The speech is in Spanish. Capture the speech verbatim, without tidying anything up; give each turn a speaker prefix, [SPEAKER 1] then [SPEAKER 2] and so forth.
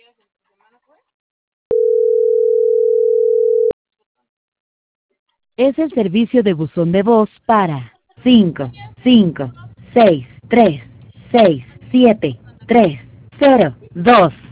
[SPEAKER 1] Es el servicio de buzón de voz para cinco cinco seis tres seis siete tres cero dos.